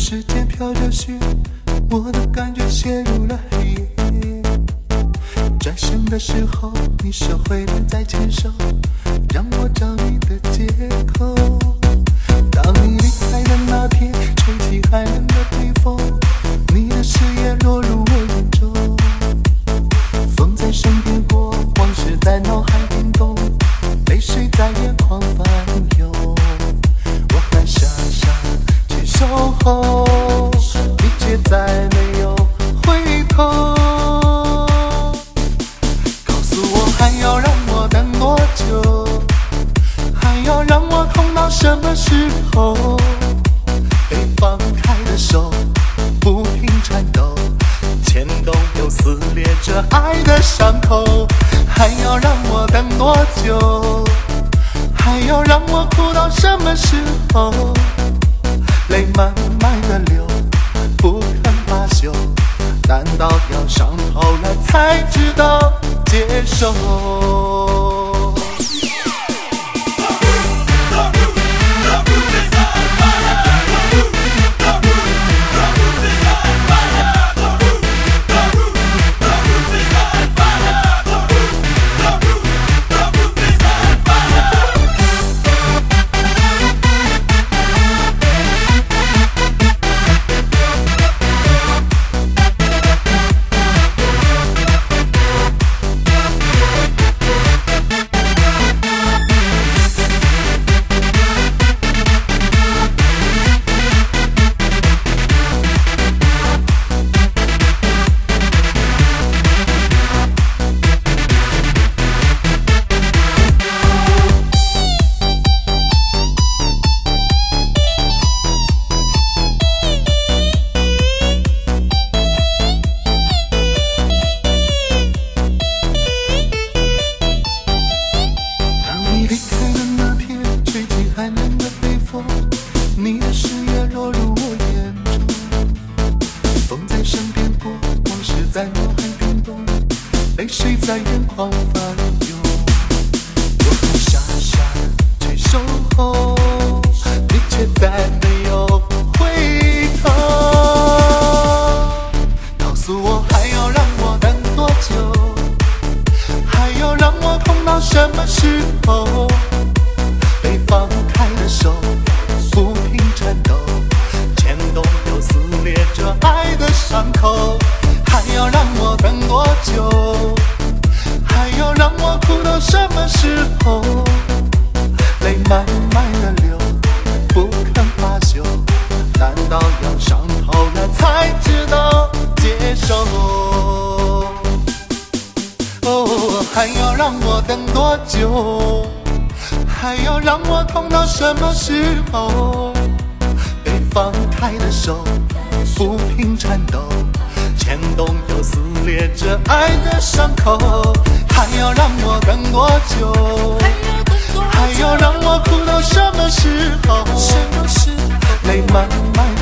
时间飘着雪，我的感觉陷入了黑夜。转身的时候，你手挥了再牵手，让我找你的借口。当你离开的那天，吹起寒冷的北风，你的誓言落入我眼中。风在身边过，往事在脑海变动，泪水在眼眶翻涌。我还傻傻去守候，你却再没有回头。告诉我还要让我等多久？还要让我痛到什么时候？被放开的手不停颤抖，牵动又撕裂着爱的伤口。还要让我等多久？还要让我哭到什么时候？泪慢慢的流，不肯罢休。难道要伤透了才知道接受？你的誓言落入我眼中，风在身边过，往事在脑海变动，泪水在眼眶翻涌。我还傻傻去守候，你却再没有回头。告诉我还要让我等多久？还要让我痛到什么时候？被放开的手不停颤抖，牵动又撕裂着爱的伤口。还要让我等多久？还要让我哭到什么时候？泪慢慢的流，不肯罢休。难道要伤透了才知道接受？哦，还要让我等多久？还要让我痛到什么时候？被放开的手不停颤抖，牵动又撕裂着爱的伤口。还要让我等多久？还要让我哭到什么时候？泪慢慢